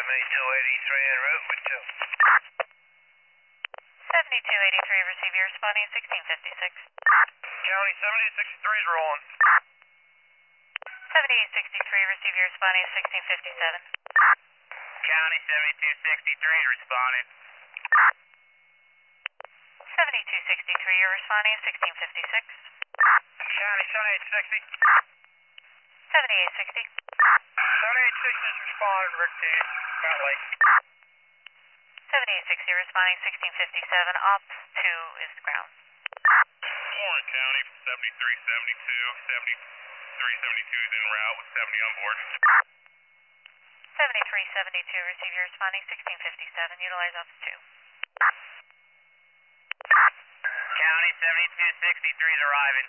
7283 en route with 2. 7283, receive your responding 1656. County 7063 is rolling. 7863, receive your responding 1657. County 7263 is responding. 7263, you're responding 1656. County 7860. 7860. 7860 is responding, Rick to Mount Lake. 7860, responding 1657. Ops 2 is ground. Warren County 7372. 7372 is en route with 70 on board. 7372, receive your responding 1657. Utilize Ops 2. County 7263 is arriving.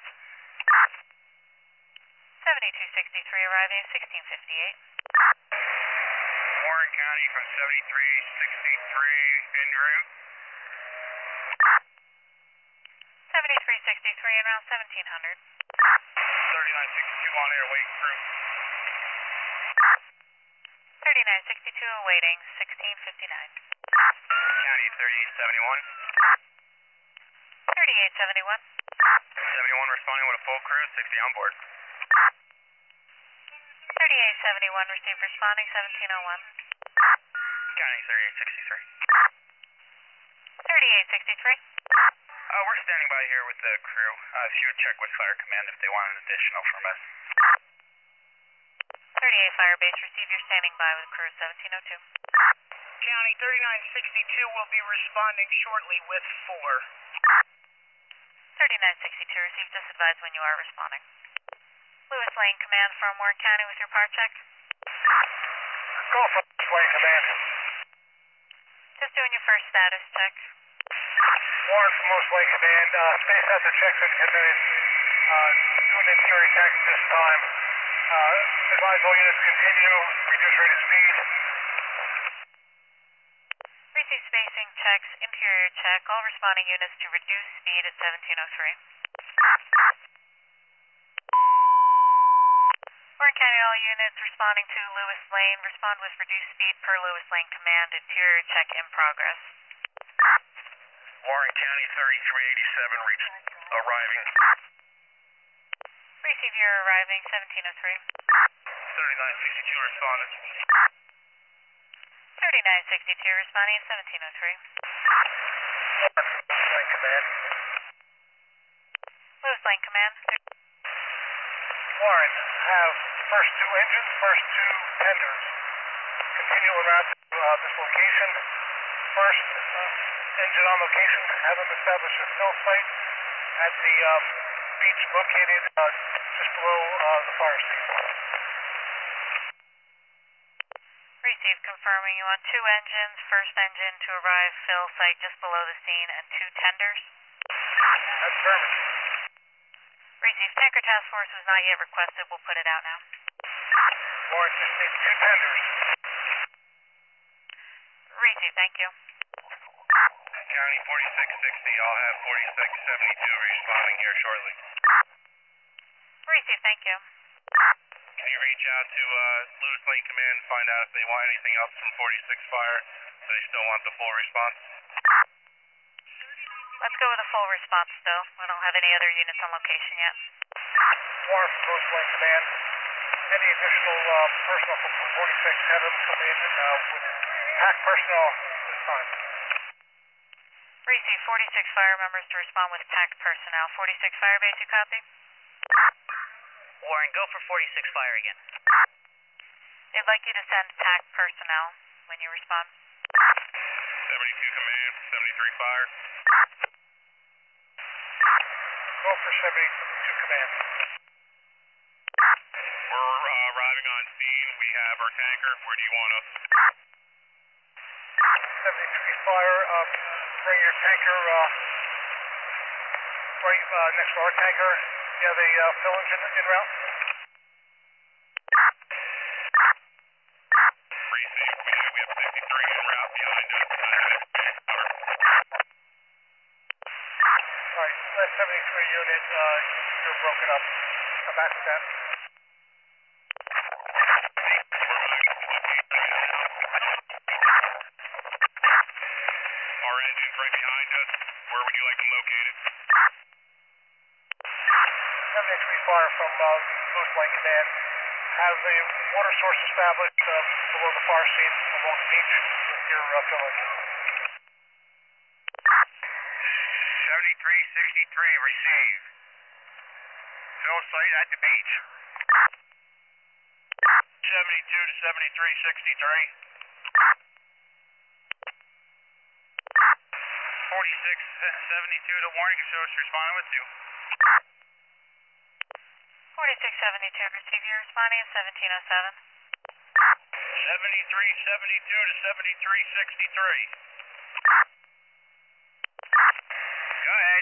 7263 arriving 1658. Warren County from 7363 en route. 7363 and around 1700. 3962 on air, waiting crew. 3962 awaiting 1659. County 3871. 3871. 71 responding with a full crew, 60 on board. 3871, receive responding 1701. County 3863. 3863. We're standing by here with the crew. If you would check with Fire Command if they want an additional from us. 38 Firebase, receive your standing by with crew 1702. County 3962 will be responding shortly with 4. 3962, receive disadvised when you are responding. Lewis Lane Command from Warren County with your power check. Go for Lane Command. Just doing your first status check. Warren from Lewis Lane Command. Space out the checks and continuing doing interior attack at this time. Advise all units continue, reduce rate of speed. Receive spacing checks, interior check, all responding units to reduce speed at 1703. Warren County, all units responding to Lewis Lane, respond with reduced speed per Lewis Lane Command, interior check in progress. Warren County 3387 arriving. Receive your arriving 1703. 3962 responding. 3962 responding 1703. Lane Command. Lewis Lane Command. Warren, have first 2 engines, first 2 tenders. Continue around this location. First engine on location, have them establish a fill site at the beach located just below the fire station. Receive, confirming you want 2 engines, first engine to arrive fill site just below the scene and 2 tenders. That's perfect. Receive, tanker task force was not yet requested, we'll put it out now. Warren just needs 2 tenders. Receive, thank you. County 4660, I'll have 4672 responding here shortly. Receive, thank you. Can you reach out to Lewis Lane Command and find out if they want anything else from 46 Fire? Do they still want the full response? Let's go with a full response still. We don't have any other units on location yet. Warren from Lewis Lane Command. Any additional personnel from 46, have them come in with PAC personnel this time. Receive, 46 fire members to respond with PAC personnel. 46 fire base, you copy? Warren, go for 46 fire again. They'd like you to send PAC personnel when you respond. 72 Command, 73 Fire. Go for 72 Command. We're arriving on scene. We have our tanker. Where do you want us? 73 Fire, bring your tanker right next to our tanker. You have a fill engine en route? Receive. We have 53 en route behind us. Alright, that 73 unit, you're broken up. Come back with that. right behind us. Where would you like them located? 78 Flyer from Lewis Lane Command has a water source established below the far scene along the beach with your fill engine. 7363, receive. Fill site at the beach. 72 to 7363. 4672 to warning, shows responding with you. 4672, receive you responding at 1707. 7372 to 7363. Go ahead.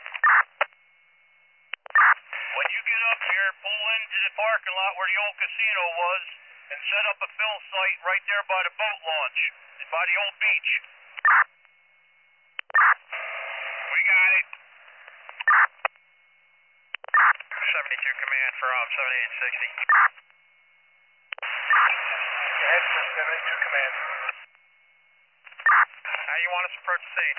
When you get up here, pull into the parking lot where the old casino was and set up a fill site right there by the boat launch, by the old beach. We got it. 72 command from 7860. Your head for 72 command. How you want us to approach the scene?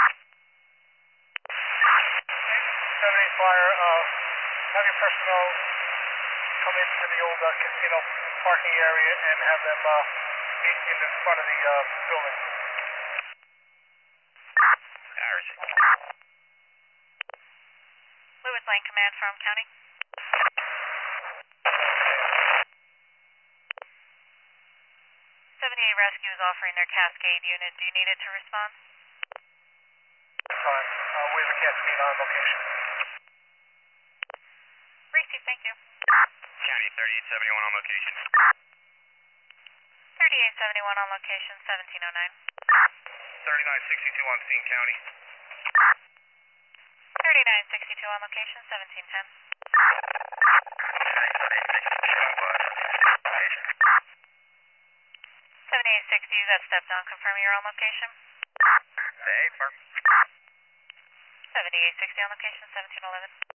78 Flyer, have your personnel come into the old casino parking area and have them meet in the front of the building. Lewis Lane Command from County. 78 Rescue is offering their Cascade unit. Do you need it to respond? That's fine. We have a Cascade on location. Receive, thank you. County 3871 on location. 3871 on location, 1709. 3962 on scene, County. 3962 on location, 1710. 7860, you got stepped on. Confirm you're on location. Hey, firm. 7860 on location, 1711.